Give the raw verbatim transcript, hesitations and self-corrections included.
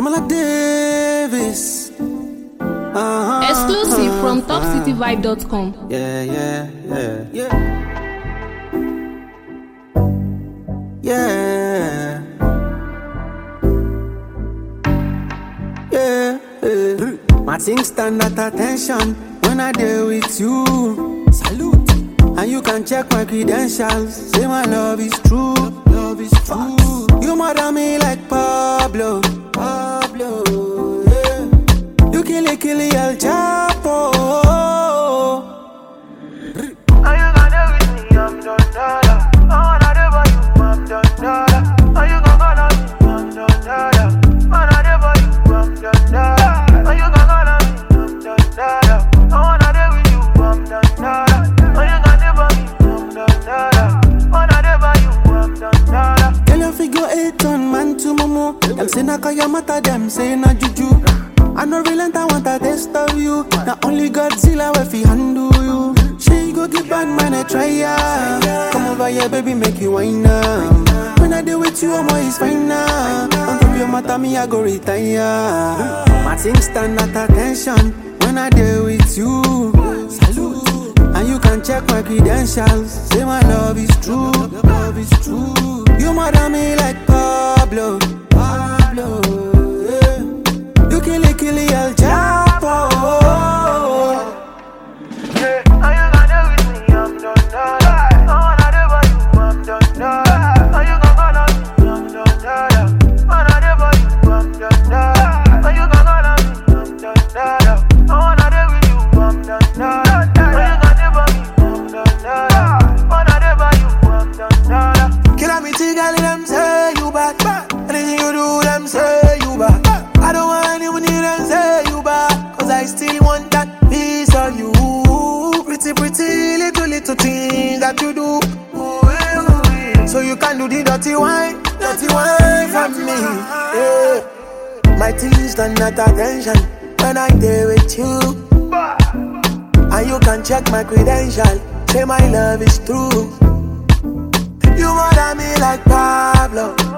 Pamela Davis. Uh-huh. Exclusive from top city vibe dot com. Yeah, yeah, yeah, yeah. Yeah. Yeah, yeah. My things stand at attention when I deal with you. Salute. And you can check my credentials. Say my love is true. Love is true. You mother me like Pablo. Pablo. Yeah. You kill it, kill it, El Chapo. Are you gonna with me? I'm done, nada. I wanna live for you. I'm done, nada. Are you gonna love me? I'm done, nada. I wanna live for you. I'm done, nada. Are you gonna love me? I'm done, nada. I wanna live with you. I'm done, nada. Are you gonna live for me? I'm done, nada. I wanna live for you. I'm done, nada. Tell your figure eight on man to momo. Them say na kaya mata, them say na juju. I no relent, I want a taste of you. Not only Godzilla will fi handle you. She go give bad man a try ya. Come over here, baby, make you wine now. When I deal with you, I'm always fine now. On top of your mata, me I go retire. My things stand at attention when I deal with you. Salute. And you can check my credentials. Say my love is true. Love is true. You mother me like Pablo. Pablo. Yeah. You kill it, kill it, El Chapo. Yeah. Are you gonna with me? I'm done, nada. I wanna live for you. I'm done, nada. Are you gonna love me? I'm done, nada. I wanna live for you. I'm done, nada. Are you gonna love me? I'm done, nada. I wanna live with you. I'm done, nada. Are you gonna live for me? I'm done, nada. I wanna live for you. I'm done, nada. Kill me, girl, them say you back. Anything you do, them say you back. I don't want anyone here them say you back. Cause I still want that piece of you. Pretty, pretty, little, little things that you do. Ooh, eh, ooh. So you can do the dirty wine, dirty wine from me. Yeah. My things stand at attention when I there with you. And you can check my credential. Say my love is true. You mother me like Pablo.